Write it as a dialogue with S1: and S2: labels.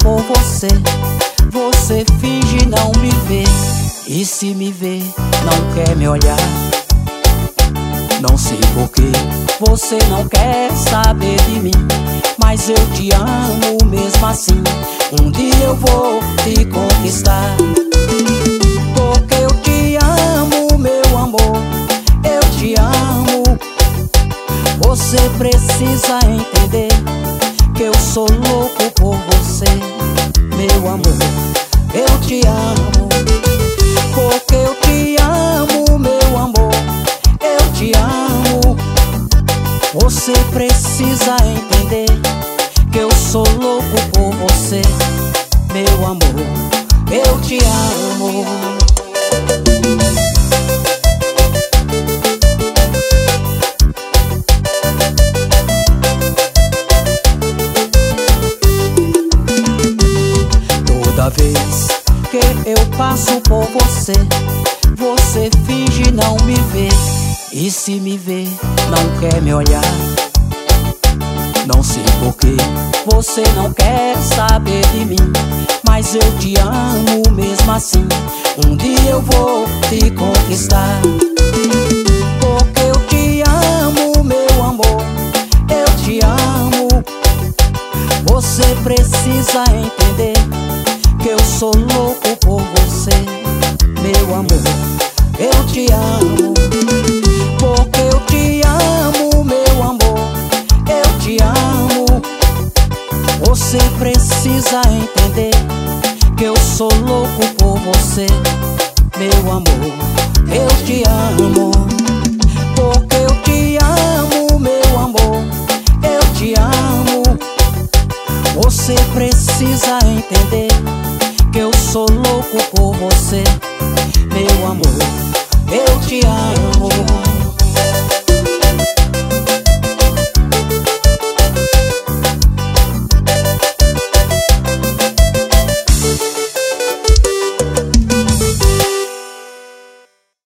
S1: por você. Você finge não me ver, e se me vê, não quer me olhar. Não sei porquê, você não quer saber de mim, mas eu te amo mesmo assim. Um dia eu vou te conquistar, porque eu te amo, meu amor, eu te amo. Você precisa entender que eu sou louco por você, meu amor, eu te amo. Porque eu te amo, meu amor, eu te amo. Você precisa entender que eu sou louco por você, meu amor, eu te amo. Toda vez que eu passo por você, você finge não me ver, e se me vê, não quer me olhar. Não sei porquê, você não quer saber de mim, mas eu te amo mesmo assim. Um dia eu vou te conquistar, porque eu te amo, meu amor, eu te amo. Você precisa entender que eu sou louco por você, meu amor, eu te amo. Porque eu te amo, meu amor, eu te amo. Você precisa entender que eu sou louco por você, meu amor, eu te amo. Porque eu te amo, meu amor, eu te amo. Você precisa entender que eu sou louco por você, meu amor, eu te amo.